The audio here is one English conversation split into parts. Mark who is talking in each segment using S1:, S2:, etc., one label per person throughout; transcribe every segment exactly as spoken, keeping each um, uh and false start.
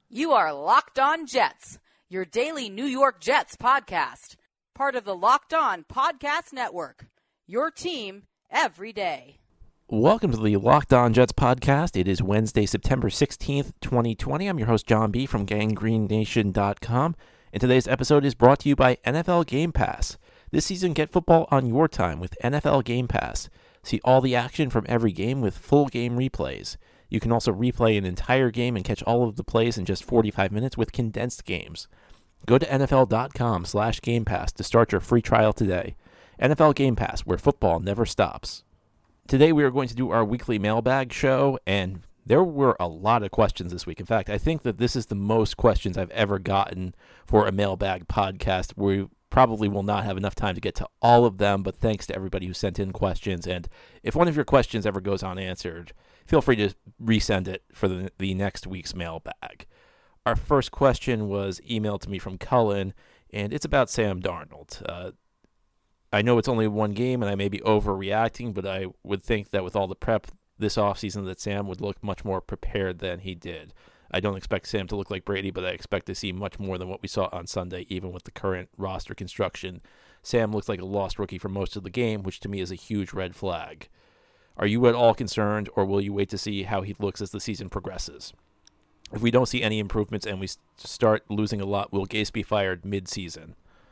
S1: You are Locked On Jets, your daily New York Jets podcast. Part of the Locked On Podcast Network, your team every day.
S2: Welcome to the Locked On Jets podcast. It is Wednesday, September sixteenth, twenty twenty. I'm your host, John B. from gang green nation dot com, and today's episode is brought to you by N F L Game Pass. This season, get football on your time with N F L Game Pass. See all the action from every game with full game replays. You can also replay an entire game and catch all of the plays in just forty-five minutes with condensed games. Go to N F L dot com slash Game Pass to start your free trial today. N F L Game Pass, where football never stops. Today we are going to do our weekly mailbag show, and there were a lot of questions this week. In fact, I think that this is the most questions I've ever gotten for a mailbag podcast. We probably will not have enough time to get to all of them, but thanks to everybody who sent in questions. And if one of your questions ever goes unanswered, feel free to resend it for the, the next week's mailbag. Our first question was emailed to me from Cullen, and it's about Sam Darnold. Uh, I know it's only one game, and I may be overreacting, but I would think that with all the prep this offseason that Sam would look much more prepared than he did. I don't expect Sam to look like Brady, but I expect to see much more than what we saw on Sunday, even with the current roster construction. Sam looks like a lost rookie for most of the game, which to me is a huge red flag. Are you at all concerned, or will you wait to see how he looks as the season progresses? If we don't see any improvements and we start losing a lot, will Gase be fired mid-season?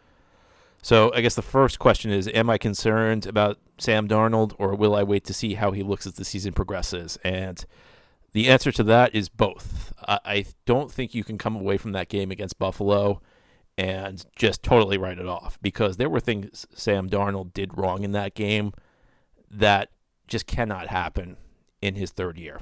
S2: So I guess the first question is, am I concerned about Sam Darnold, or will I wait to see how he looks as the season progresses? And the answer to that is both. I, I don't think you can come away from that game against Buffalo and just totally write it off, because there were things Sam Darnold did wrong in that game that just cannot happen in his third year.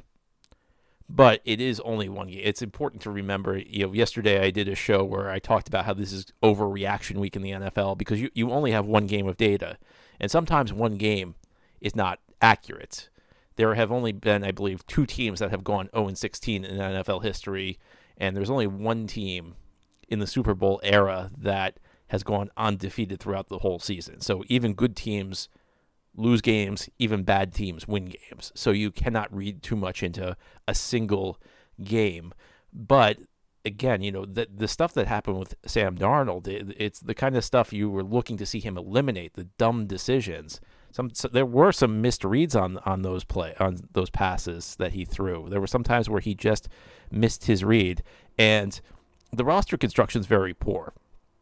S2: But it is only one game. It's important to remember, you know, yesterday I did a show where I talked about how this is overreaction week in the N F L, because you, you only have one game of data. And sometimes one game is not accurate. There have only been, I believe, two teams that have gone oh and sixteen in N F L history, and there's only one team in the Super Bowl era that has gone undefeated throughout the whole season. So even good teams lose games, even bad teams win games. So you cannot read too much into a single game. But again, you know, the, the stuff that happened with Sam Darnold, it, it's the kind of stuff you were looking to see him eliminate, the dumb decisions. Some so there were some missed reads on on those play on those passes that he threw. There were some times where he just missed his read, and the roster construction is very poor.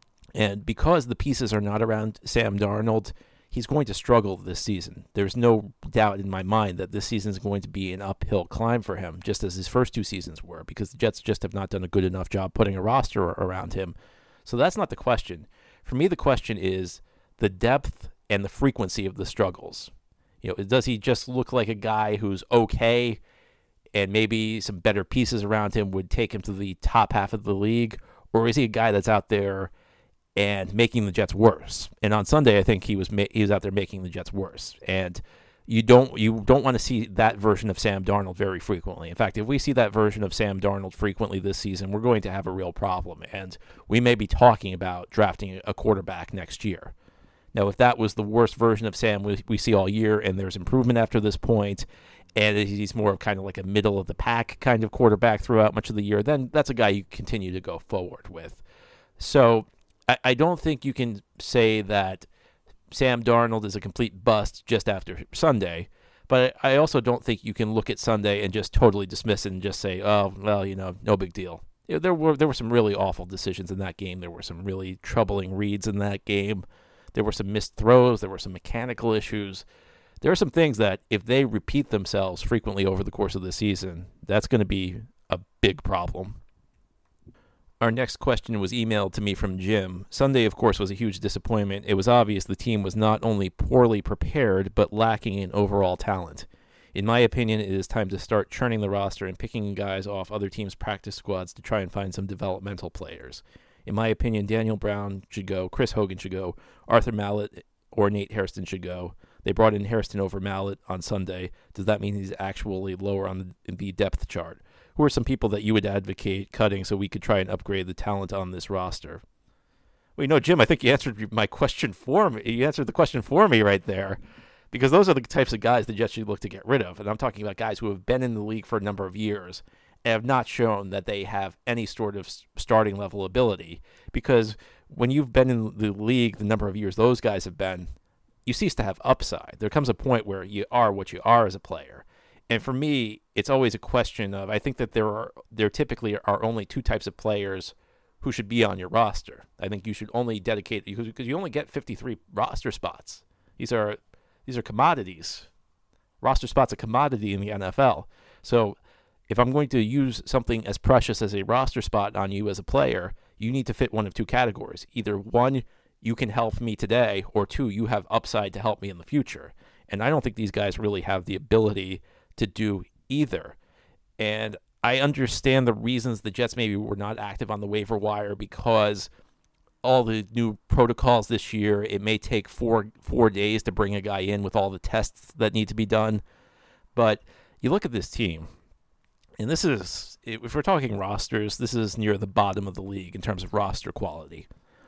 S2: And because the pieces are not around Sam Darnold, he's going to struggle this season. There's no doubt in my mind that this season is going to be an uphill climb for him, just as his first two seasons were, because the Jets just have not done a good enough job putting a roster around him. So that's not the question. For me, the question is the depth and the frequency of the struggles. You know, does he just look like a guy who's okay, and maybe some better pieces around him would take him to the top half of the league, or is he a guy that's out there and making the Jets worse? And on Sunday, I think he was ma- he was out there making the Jets worse. And you don't you don't want to see that version of Sam Darnold very frequently. In fact, if we see that version of Sam Darnold frequently this season, we're going to have a real problem, and we may be talking about drafting a quarterback next year. Now, if that was the worst version of Sam we, we see all year, and there's improvement after this point, and he's more of kind of like a middle of the pack kind of quarterback throughout much of the year, then that's a guy you continue to go forward with. So I don't think you can say that Sam Darnold is a complete bust just after Sunday, but I also don't think you can look at Sunday and just totally dismiss it and just say, oh, well, you know, no big deal. You know, there were there were some really awful decisions in that game. There were some really troubling reads in that game. There were some missed throws. There were some mechanical issues. There are some things that if they repeat themselves frequently over the course of the season, that's going to be a big problem. Our next question was emailed to me from Jim. Sunday, of course, was a huge disappointment. It was obvious the team was not only poorly prepared, but lacking in overall talent. In my opinion, it is time to start churning the roster and picking guys off other teams' practice squads to try and find some developmental players. In my opinion, Daniel Brown should go, Chris Hogan should go, Arthur Mallett or Nate Hairston should go. They brought in Hairston over Mallett on Sunday. Does that mean he's actually lower on the, the depth chart? Who are some people that you would advocate cutting so we could try and upgrade the talent on this roster? Well, you know, Jim, I think you answered my question for me. You answered the question for me right there, because those are the types of guys the Jets should look to get rid of. And I'm talking about guys who have been in the league for a number of years have not shown that they have any sort of starting level ability, because when you've been in the league the number of years those guys have been, you cease to have upside. There comes a point where you are what you are as a player. And for me, it's always a question of, I think that there are there typically are only two types of players who should be on your roster. I think you should only dedicate, because you only get fifty-three roster spots. These are these are commodities. Roster spots a commodity in the N F L. So if I'm going to use something as precious as a roster spot on you as a player, you need to fit one of two categories. Either one, you can help me today, or two, you have upside to help me in the future. And I don't think these guys really have the ability to do either. And I understand the reasons the Jets maybe were not active on the waiver wire, because all the new protocols this year, it may take four four days to bring a guy in with all the tests that need to be done. But you look at this team, and this is, if we're talking rosters, this is near the bottom of the league in terms of roster quality.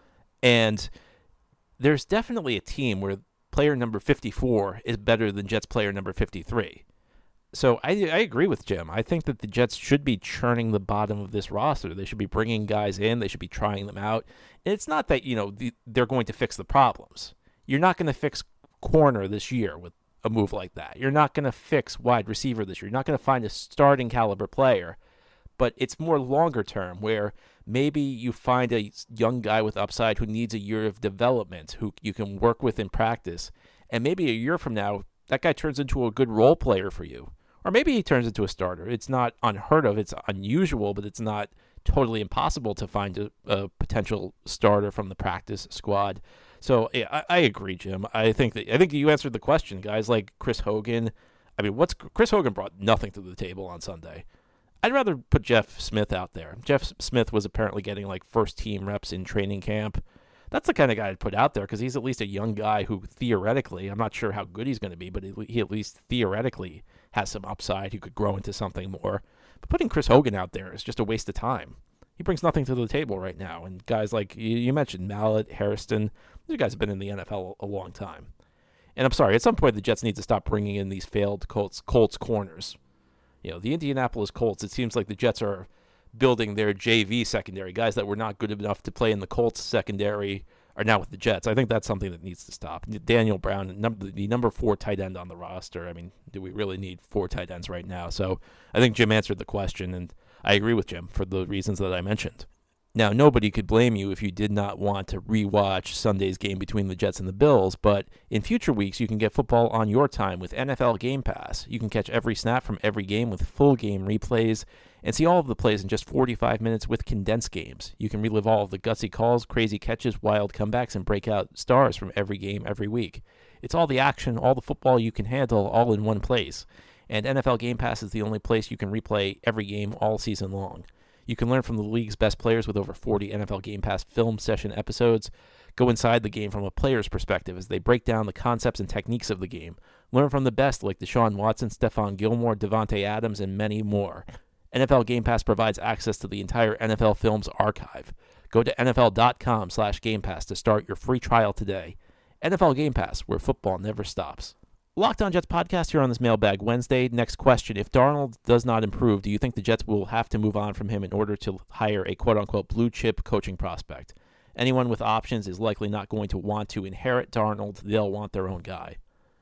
S2: And there's definitely a team where player number fifty-four is better than Jets player number fifty-three. So I, I agree with Jim. I think that the Jets should be churning the bottom of this roster. They should be bringing guys in. They should be trying them out. And it's not that, you know, the, they're going to fix the problems. You're not going to fix corner this year with a move like that. You're not going to fix wide receiver this year. You're not going to find a starting caliber player. But it's more longer term, where maybe you find a young guy with upside who needs a year of development, who you can work with in practice. And maybe a year from now, that guy turns into a good role player for you. Or maybe he turns into a starter. It's not unheard of. It's unusual, but it's not totally impossible to find a, a potential starter from the practice squad. So yeah, I, I agree, Jim. I think that I think you answered the question. Guys like Chris Hogan. I mean, what's Chris Hogan brought nothing to the table on Sunday. I'd rather put Jeff Smith out there. Jeff Smith was apparently getting like first team reps in training camp. That's the kind of guy I'd put out there, because he's at least a young guy who theoretically, I'm not sure how good he's going to be, but he at least theoretically has some upside. He could grow into something more. But putting Chris Hogan out there is just a waste of time. He brings nothing to the table right now. And guys like you mentioned, Mallett, Hairston, these guys have been in the N F L a long time. And I'm sorry, at some point the Jets need to stop bringing in these failed Colts, Colts corners. You know, the Indianapolis Colts, it seems like the Jets are building their J V secondary. Guys that were not good enough to play in the Colts secondary are now with the Jets. I think that's something that needs to stop. Daniel Brown, number, the number four tight end on the roster. I mean, do we really need four tight ends right now? So I think Jim answered the question, and I agree with Jim for the reasons that I mentioned. Now, nobody could blame you if you did not want to rewatch Sunday's game between the Jets and the Bills, but in future weeks, you can get football on your time with N F L Game Pass. You can catch every snap from every game with full game replays and see all of the plays in just forty-five minutes with condensed games. You can relive all of the gutsy calls, crazy catches, wild comebacks, and breakout stars from every game every week. It's all the action, all the football you can handle, all in one place. And N F L Game Pass is the only place you can replay every game all season long. You can learn from the league's best players with over forty N F L Game Pass film session episodes. Go inside the game from a player's perspective as they break down the concepts and techniques of the game. Learn from the best like Deshaun Watson, Stephon Gilmore, Devontae Adams, and many more. N F L Game Pass provides access to the entire N F L Films archive. Go to N F L dot com slash Game Pass to start your free trial today. N F L Game Pass, where football never stops. Locked On Jets podcast here on this Mailbag Wednesday. Next question. If Darnold does not improve, do you think the Jets will have to move on from him in order to hire a quote-unquote blue-chip coaching prospect? Anyone with options is likely not going to want to inherit Darnold. They'll want their own guy.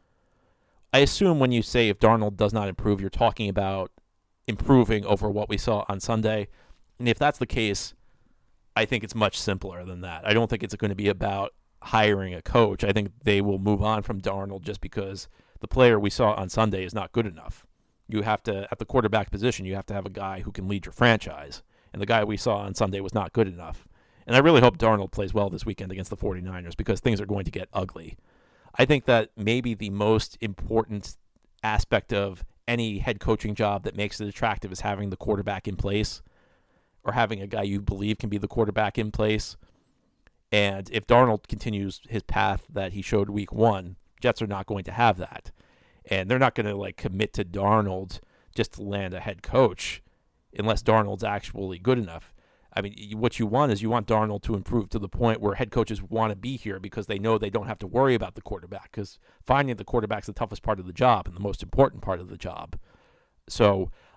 S2: I assume when you say if Darnold does not improve, you're talking about improving over what we saw on Sunday. And if that's the case, I think it's much simpler than that. I don't think it's going to be about hiring a coach. I think they will move on from Darnold just because the player we saw on Sunday is not good enough. You have to, at the quarterback position, you have to have a guy who can lead your franchise. And the guy we saw on Sunday was not good enough. And I really hope Darnold plays well this weekend against the 49ers because things are going to get ugly. I think that maybe the most important aspect of any head coaching job that makes it attractive is having the quarterback in place, or having a guy you believe can be the quarterback in place. And if Darnold continues his path that he showed week one, Jets are not going to have that. And they're not going to like commit to Darnold just to land a head coach unless Darnold's actually good enough. I mean, what you want is you want Darnold to improve to the point where head coaches want to be here because they know they don't have to worry about the quarterback, because finding the quarterback's the toughest part of the job and the most important part of the job. So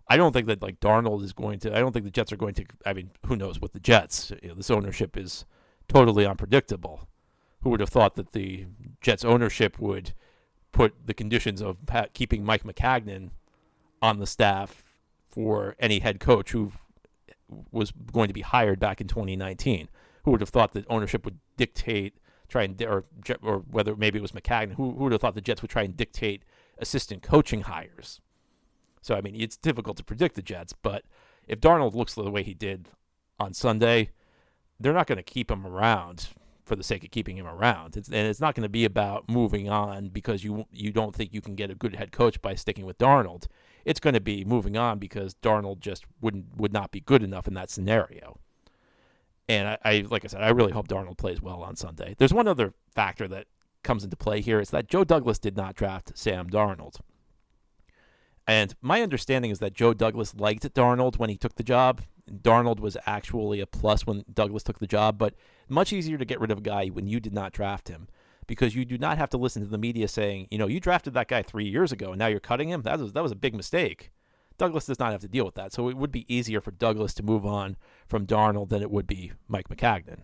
S2: I don't think that like Darnold is going to. I don't think the Jets are going to. I mean, who knows with the Jets? You know, this ownership is totally unpredictable. Who would have thought that the Jets ownership would put the conditions of keeping Mike Maccagnan on the staff for any head coach who was going to be hired back in twenty nineteen? Who would have thought that ownership would dictate, try and or or whether maybe it was Maccagnan? Who, who would have thought the Jets would try and dictate assistant coaching hires? So I mean, it's difficult to predict the Jets, but if Darnold looks the way he did on Sunday, they're not going to keep him around for the sake of keeping him around. It's, and it's not going to be about moving on because you you don't think you can get a good head coach by sticking with Darnold. It's going to be moving on because Darnold just wouldn't would not be good enough in that scenario. And I, I like I said, I really hope Darnold plays well on Sunday. There's one other factor that comes into play here. Is that Joe Douglas did not draft Sam Darnold. And my understanding is that Joe Douglas liked Darnold when he took the job. Darnold was actually a plus when Douglas took the job, but much easier to get rid of a guy when you did not draft him because you do not have to listen to the media saying, you know, you drafted that guy three years ago and now you're cutting him. That was, that was a big mistake. Douglas does not have to deal with that. So it would be easier for Douglas to move on from Darnold than it would be Mike Maccagnan.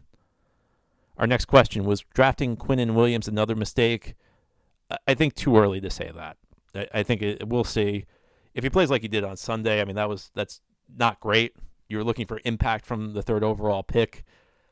S2: Our next question was drafting Quinnen Williams another mistake. I think too early to say that. I think it, we'll see. If he plays like he did on Sunday, I mean, that was that's not great. You're looking for impact from the third overall pick.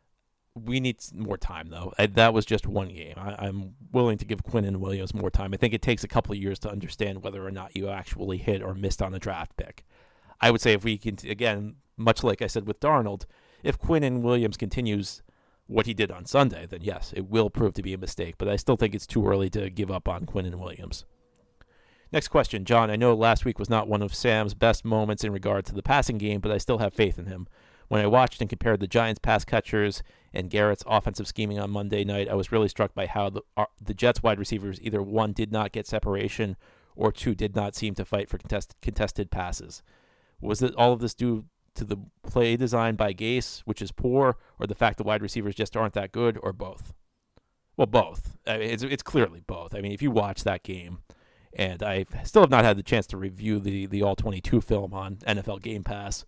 S2: We need more time, though. I, that was just one game. I, I'm willing to give Quinnen Williams more time. I think it takes a couple of years to understand whether or not you actually hit or missed on a draft pick. I would say if we can, again, much like I said with Darnold, if Quinnen Williams continues what he did on Sunday, then yes, it will prove to be a mistake. But I still think it's too early to give up on Quinnen Williams. Next question, John. I know last week was not one of Sam's best moments in regard to the passing game, but I still have faith in him. When I watched and compared the Giants' pass catchers and Garrett's offensive scheming on Monday night, I was really struck by how the, uh, the Jets' wide receivers either, one, did not get separation, or two, did not seem to fight for contest- contested passes. Was it all of this due to the play design by Gase, which is poor, or the fact the wide receivers just aren't that good, or both? Well, both. I mean, it's, it's clearly both. I mean, if you watch that game, and I still have not had the chance to review the, the all twenty-two film on N F L Game Pass.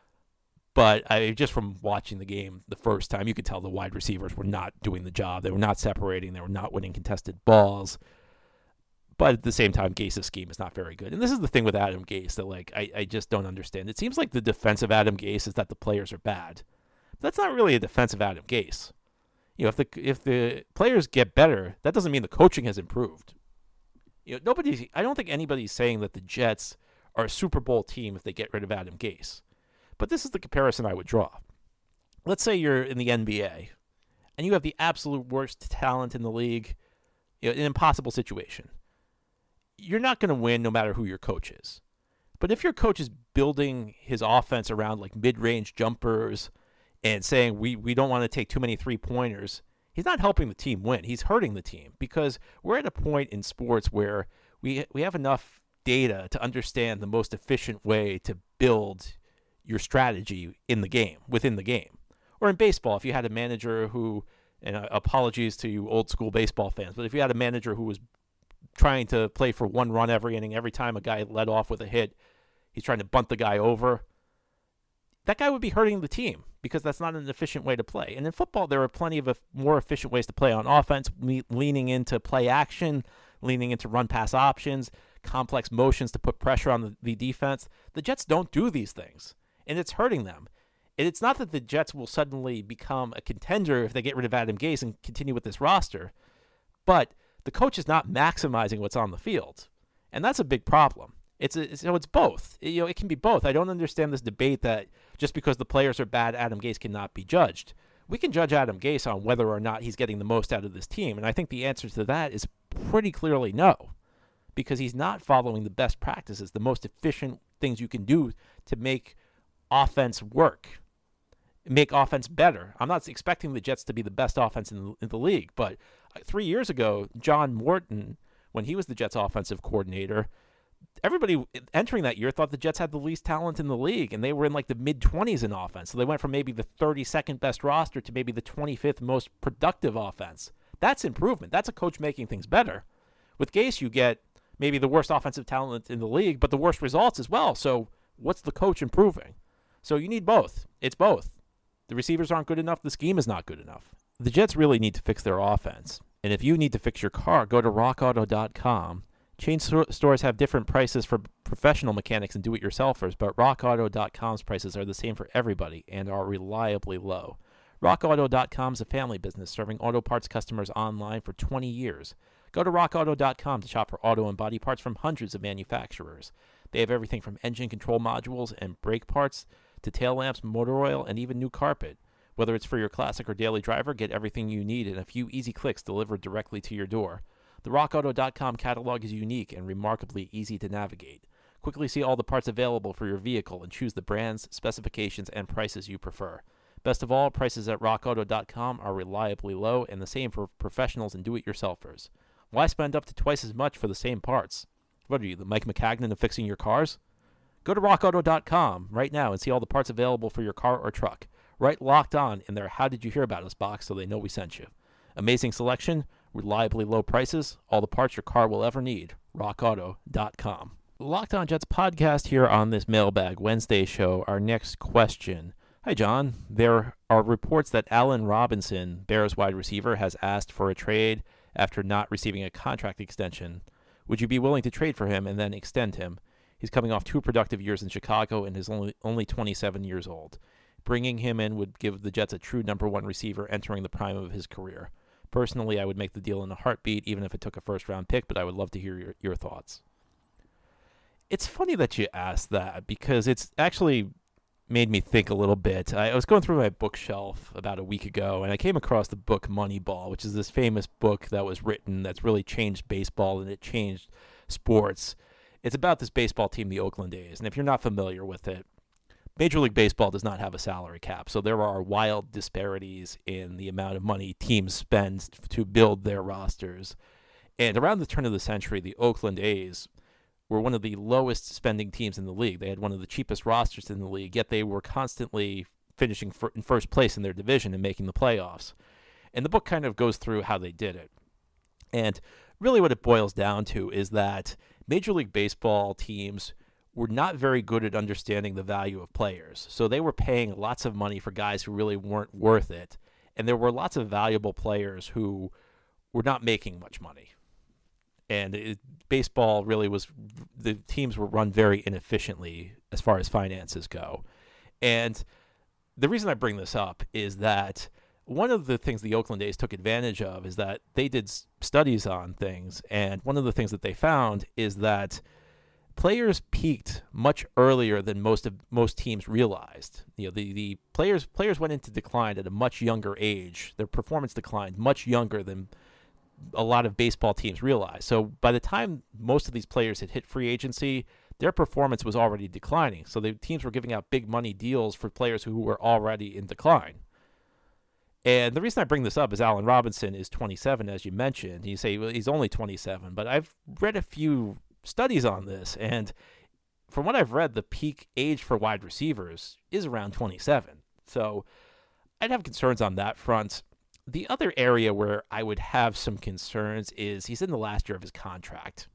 S2: But I just from watching the game the first time, you could tell the wide receivers were not doing the job. They were not separating. They were not winning contested balls. But at the same time, Gase's scheme is not very good. And this is the thing with Adam Gase that like I, I just don't understand. It seems like the defense of Adam Gase is that the players are bad. But that's not really a defense of Adam Gase. You know, if the if the players get better, that doesn't mean the coaching has improved. You know, nobody. I don't think anybody's saying that the Jets are a Super Bowl team if they get rid of Adam Gase. But this is the comparison I would draw. Let's say you're in the N B A, and you have the absolute worst talent in the league, you know, an impossible situation. You're not going to win no matter who your coach is. But if your coach is building his offense around like mid-range jumpers and saying we, we don't want to take too many three-pointers, he's not helping the team win. He's hurting the team because we're at a point in sports where we we have enough data to understand the most efficient way to build your strategy in the game, within the game. Or in baseball, if you had a manager who, and apologies to you old school baseball fans, but if you had a manager who was trying to play for one run every inning, every time a guy led off with a hit, he's trying to bunt the guy over, that guy would be hurting the team because that's not an efficient way to play. And in football, there are plenty of more efficient ways to play on offense, leaning into play action, leaning into run-pass options, complex motions to put pressure on the, the defense. The Jets don't do these things, and it's hurting them. And it's not that the Jets will suddenly become a contender if they get rid of Adam Gase and continue with this roster, but the coach is not maximizing what's on the field, and that's a big problem. It's a, so it's both. It, you know, it can be both. I don't understand this debate that just because the players are bad, Adam Gase cannot be judged. We can judge Adam Gase on whether or not he's getting the most out of this team, and I think the answer to that is pretty clearly no, because he's not following the best practices, the most efficient things you can do to make offense work, make offense better. I'm not expecting the Jets to be the best offense in the, in the league, but three years ago, John Morton, when he was the Jets offensive coordinator, everybody entering that year thought the Jets had the least talent in the league, and they were in like the mid-twenties in offense. So they went from maybe the thirty-second best roster to maybe the twenty-fifth most productive offense. That's improvement. That's a coach making things better. With Gase, you get maybe the worst offensive talent in the league, but the worst results as well. So what's the coach improving? So you need both. It's both. The receivers aren't good enough. The scheme is not good enough. The Jets really need to fix their offense. And if you need to fix your car, go to rock auto dot com. Chain st- stores have different prices for professional mechanics and do-it-yourselfers, but rock auto dot com's prices are the same for everybody and are reliably low. rock auto dot com is a family business serving auto parts customers online for twenty years. Go to rock auto dot com to shop for auto and body parts from hundreds of manufacturers. They have everything from engine control modules and brake parts to tail lamps, motor oil, and even new carpet. Whether it's for your classic or daily driver, get everything you need in a few easy clicks delivered directly to your door. The rock auto dot com catalog is unique and remarkably easy to navigate. Quickly see all the parts available for your vehicle and choose the brands, specifications, and prices you prefer. Best of all, prices at rock auto dot com are reliably low and the same for professionals and do-it-yourselfers. Why spend up to twice as much for the same parts? What are you, the Mike McCagnon of fixing your cars? Go to rock auto dot com right now and see all the parts available for your car or truck. Write Locked On in their How Did You Hear About Us box so they know we sent you. Amazing selection, reliably low prices, all the parts your car will ever need. rock auto dot com. Locked On Jets podcast here on this Mailbag Wednesday show. Our next question. Hi, John. There are reports that Allen Robinson, Bears wide receiver, has asked for a trade after not receiving a contract extension. Would you be willing to trade for him and then extend him? He's coming off two productive years in Chicago and is only, only twenty-seven years old. Bringing him in would give the Jets a true number one receiver entering the prime of his career. Personally, I would make the deal in a heartbeat, even if it took a first-round pick, but I would love to hear your, your thoughts. It's funny that you asked that because it's actually made me think a little bit. I, I was going through my bookshelf about a week ago, and I came across the book Moneyball, which is this famous book that was written that's really changed baseball, and it changed sports. It's about this baseball team, the Oakland A's, and if you're not familiar with it, Major League Baseball does not have a salary cap, so there are wild disparities in the amount of money teams spend to build their rosters. And around the turn of the century, the Oakland A's were one of the lowest spending teams in the league. They had one of the cheapest rosters in the league, yet they were constantly finishing in first place in their division and making the playoffs. And the book kind of goes through how they did it. And really what it boils down to is that Major League Baseball teams were not very good at understanding the value of players. So they were paying lots of money for guys who really weren't worth it. And there were lots of valuable players who were not making much money. And it, baseball really was, the teams were run very inefficiently as far as finances go. And the reason I bring this up is that one of the things the Oakland A's took advantage of is that they did studies on things. And one of the things that they found is that players peaked much earlier than most of most teams realized. You know, the, the players players went into decline at a much younger age. Their performance declined much younger than a lot of baseball teams realized. So by the time most of these players had hit free agency, their performance was already declining. So the teams were giving out big money deals for players who were already in decline. And the reason I bring this up is Allen Robinson is twenty-seven, as you mentioned. You say, well, he's only twenty-seven, but I've read a few studies on this, and from what I've read, the peak age for wide receivers is around twenty-seven. So I'd have concerns on that front. The other area where I would have some concerns is he's in the last year of his contract.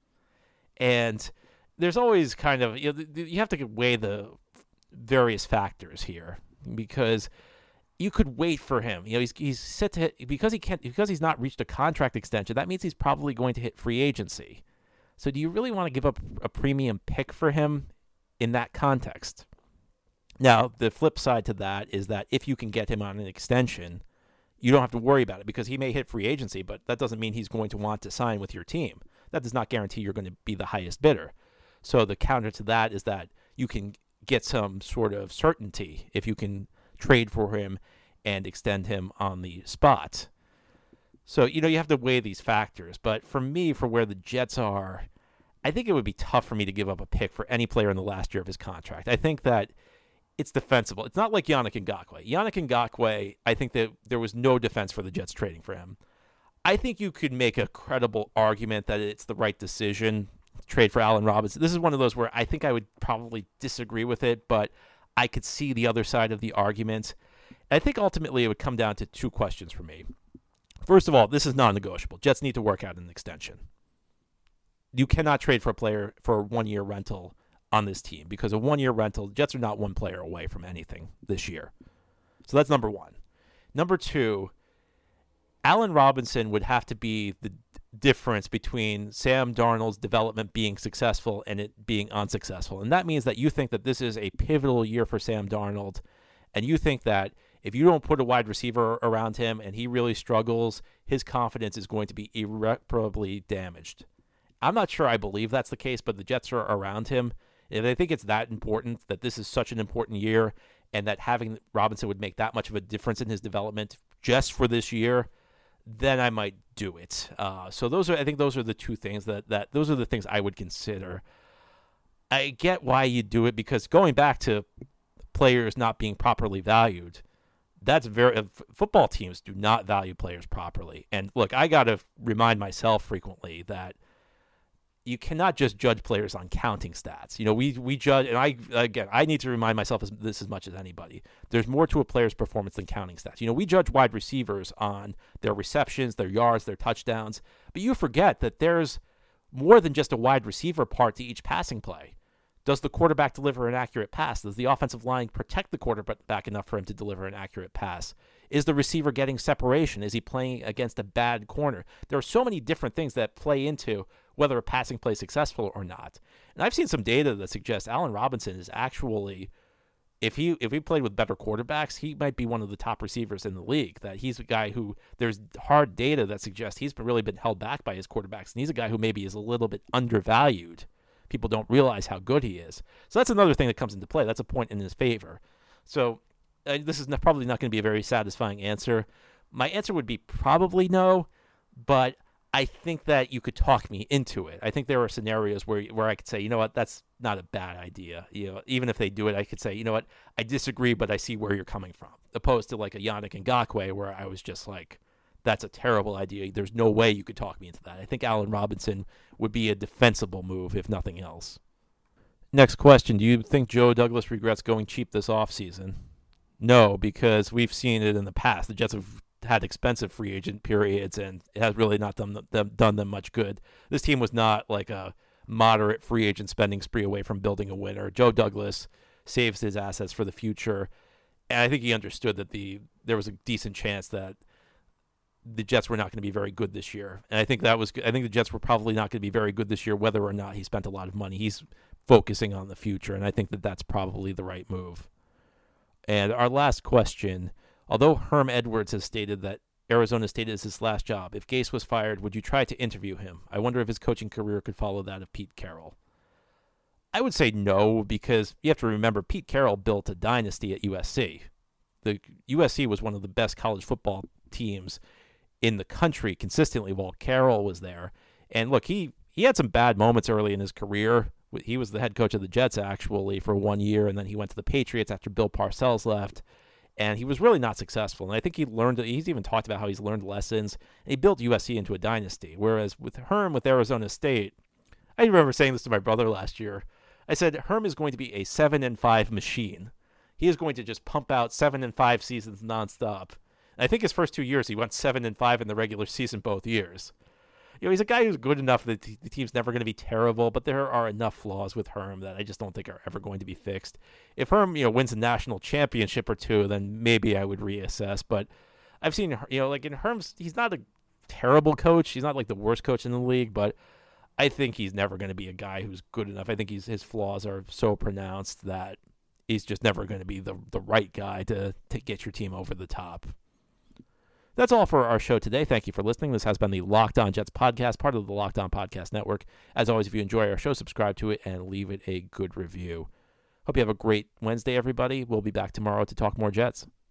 S2: And there's always kind of, you know, you have to weigh the various factors here because you could wait for him. You know, he's he's set to hit, because he can't because he's not reached a contract extension, that means he's probably going to hit free agency. So do you really want to give up a premium pick for him in that context? Now, the flip side to that is that if you can get him on an extension, you don't have to worry about it because he may hit free agency, but that doesn't mean he's going to want to sign with your team. That does not guarantee you're going to be the highest bidder. So the counter to that is that you can get some sort of certainty if you can trade for him and extend him on the spot. So, you know, you have to weigh these factors. But for me, for where the Jets are, I think it would be tough for me to give up a pick for any player in the last year of his contract. I think that it's defensible. It's not like Yannick Ngakoue. Yannick Ngakoue, I think that there was no defense for the Jets trading for him. I think you could make a credible argument that it's the right decision to trade for Allen Robinson. This is one of those where I think I would probably disagree with it, but I could see the other side of the argument. And I think ultimately it would come down to two questions for me. First of all, this is non-negotiable. Jets need to work out an extension. You cannot trade for a player for a one-year rental on this team because a one-year rental, the Jets are not one player away from anything this year. So that's number one. Number two, Allen Robinson would have to be the difference between Sam Darnold's development being successful and it being unsuccessful. And that means that you think that this is a pivotal year for Sam Darnold, and you think that if you don't put a wide receiver around him and he really struggles, his confidence is going to be irreparably damaged. I'm not sure I believe that's the case, but the Jets are around him. And I think it's that important, that this is such an important year, and that having Robinson would make that much of a difference in his development just for this year, then I might do it. Uh, so those are, I think those are the two things that, that those are the things I would consider. I get why you do it, because going back to players not being properly valued, that's very, uh, football teams do not value players properly. And look, I got to remind myself frequently that you cannot just judge players on counting stats. You know, we we judge, and I again, I need to remind myself of this as much as anybody. There's more to a player's performance than counting stats. You know, we judge wide receivers on their receptions, their yards, their touchdowns, but you forget that there's more than just a wide receiver part to each passing play. Does the quarterback deliver an accurate pass? Does the offensive line protect the quarterback enough for him to deliver an accurate pass? Is the receiver getting separation? Is he playing against a bad corner? There are so many different things that play into whether a passing play is successful or not. And I've seen some data that suggests Allen Robinson is actually, if he if he played with better quarterbacks, he might be one of the top receivers in the league. That he's a guy who, there's hard data that suggests he's been really been held back by his quarterbacks, and he's a guy who maybe is a little bit undervalued. People don't realize how good he is. So that's another thing that comes into play. That's a point in his favor. So uh, this is not, probably not going to be a very satisfying answer. My answer would be probably no, but I think that you could talk me into it. I think there are scenarios where where I could say, you know what, that's not a bad idea. You know, even if they do it, I could say, you know what, I disagree, but I see where you're coming from. Opposed to like a Yannick Ngakoue, where I was just like, that's a terrible idea. There's no way you could talk me into that. I think Allen Robinson would be a defensible move, if nothing else. Next question. Do you think Joe Douglas regrets going cheap this offseason? No, because we've seen it in the past. The Jets have had expensive free agent periods, and it has really not done them, done them much good. This team was not like a moderate free agent spending spree away from building a winner. Joe Douglas saves his assets for the future, and I think he understood that the there was a decent chance that the Jets were not going to be very good this year. And I think that was I think the Jets were probably not going to be very good this year, whether or not he spent a lot of money. He's focusing on the future, and I think that that's probably the right move. And our last question, although Herm Edwards has stated that Arizona State is his last job, if Gase was fired, would you try to interview him? I wonder if his coaching career could follow that of Pete Carroll. I would say no, because you have to remember Pete Carroll built a dynasty at U S C. The U S C was one of the best college football teams in the country consistently while Carroll was there. And look, he, he had some bad moments early in his career. He was the head coach of the Jets, actually, for one year, and then he went to the Patriots after Bill Parcells left. And he was really not successful. And I think he learned, he's even talked about how he's learned lessons. And he built U S C into a dynasty. Whereas with Herm, with Arizona State, I remember saying this to my brother last year. I said, Herm is going to be a seven and five machine. He is going to just pump out seven and five seasons nonstop. And I think his first two years, he went seven and five in the regular season both years. You know, he's a guy who's good enough that the team's never going to be terrible, but there are enough flaws with Herm that I just don't think are ever going to be fixed. If Herm, you know, wins a national championship or two, then maybe I would reassess. But I've seen, you know, like in Herm's, he's not a terrible coach. He's not like the worst coach in the league, but I think he's never going to be a guy who's good enough. I think he's his flaws are so pronounced that he's just never going to be the the right guy to, to get your team over the top. That's all for our show today. Thank you for listening. This has been the Locked On Jets podcast, part of the Locked On Podcast Network. As always, if you enjoy our show, subscribe to it and leave it a good review. Hope you have a great Wednesday, everybody. We'll be back tomorrow to talk more Jets.